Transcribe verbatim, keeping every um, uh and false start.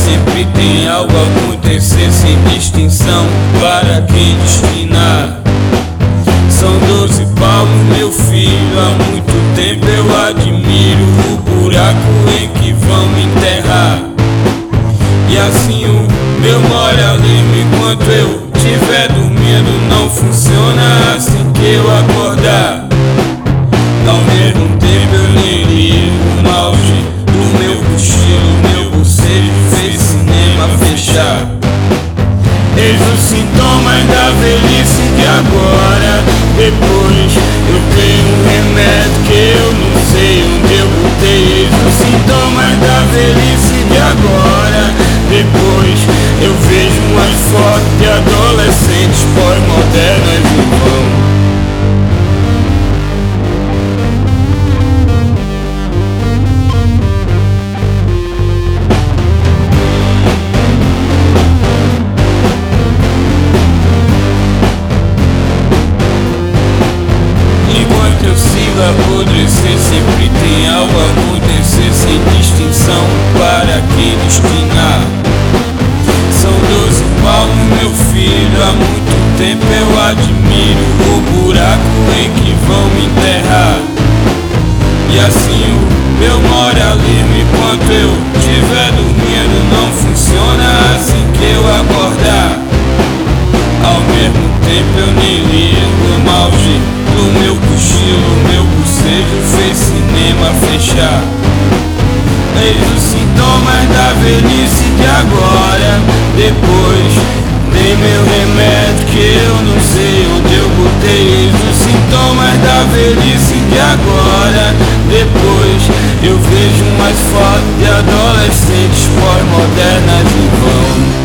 sempre tem algo a acontecer sem distinção para quem destinar. São doze palmos, meu filho, há muito tempo eu admiro o buraco em que vão me enterrar. E assim o meu mora-limo, enquanto eu estiver dormindo, não funciona assim que eu acordar. Ao mesmo tempo eu nem ligo no auge do meu cochilo, meu bocejo fez cinema fechar. Eis os sintomas da velhice de agora. Depois eu tenho um remédio que eu não sei onde eu botei. Eis os sintomas da velhice de agora. Depois eu vejo umas fotos de adolescentes pós-modernas em vão. Apodrecer, sempre tem algo a acontecer sem distinção para quem destinar. São doze palmos, meu filho, há muito tempo eu admiro o buraco em que vão me enterrar. E assim o meu mora-limo, enquanto eu estiver dormindo, não funciona assim que eu acordar. Ao mesmo tempo eu nem ligo no auge do meu cochilo, meu bocejo fez cinema fechar. Eis os sintomas da velhice de agora. Depois tem meu remédio que eu não sei onde eu botei. Eis os sintomas da velhice de agora. Depois eu vejo umas fotos de adolescentes pós-modernas em vão.